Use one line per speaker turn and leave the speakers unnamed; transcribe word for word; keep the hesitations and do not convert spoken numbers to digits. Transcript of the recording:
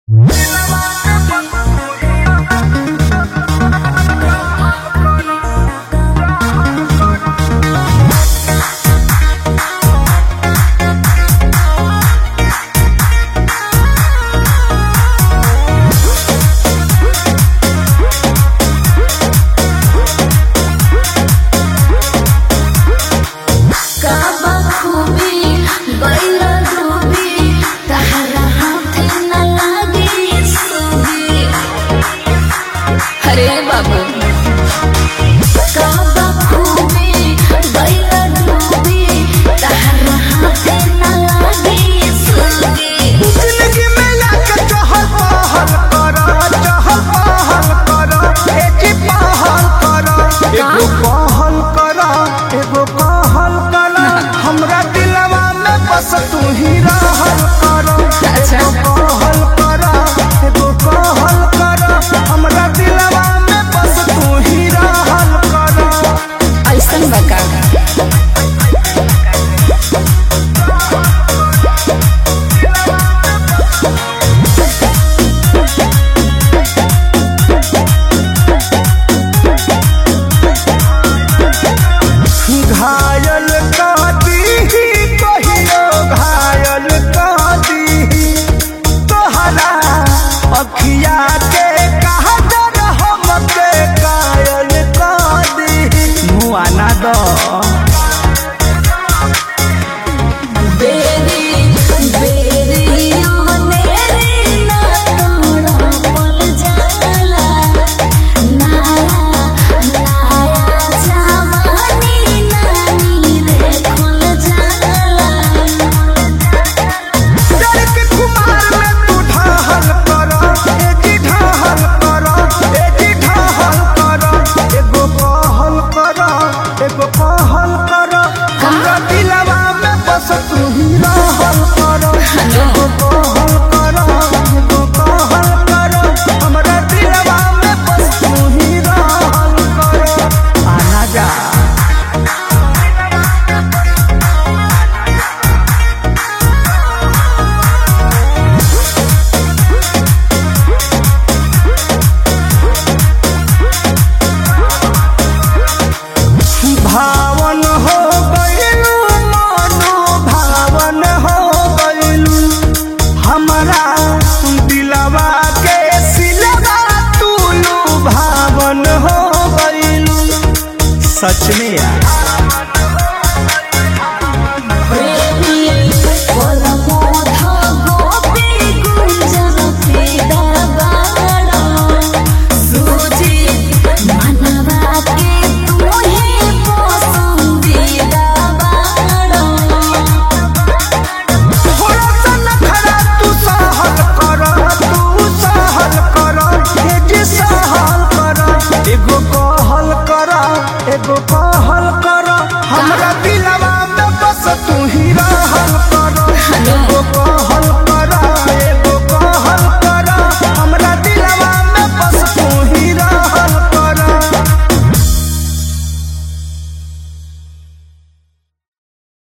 अरे बाबू
हमरा दिलवा में बस तू ही रहल कर।
अच्छा
कहल कर एगो कहल कर हमरा दिलवा में बस तू ही रहल कर।
ऐसन बका
घायल कर दी कहियो घायल कर दी तोहरा अखिया के काजर हमके कायल कर दी मुआ ना दो कहल कर हमरा दिलवा में बस तू ही रहल कर। एगो कहल कर एगो कहल कर हमरा दिलवा में बस तू ही रहल कर। आना जा भावन हो गइलू मनो भावन हो गइलू हमरा दिलवा के सिलवा तूलू भावन हो गइलू सच में यार।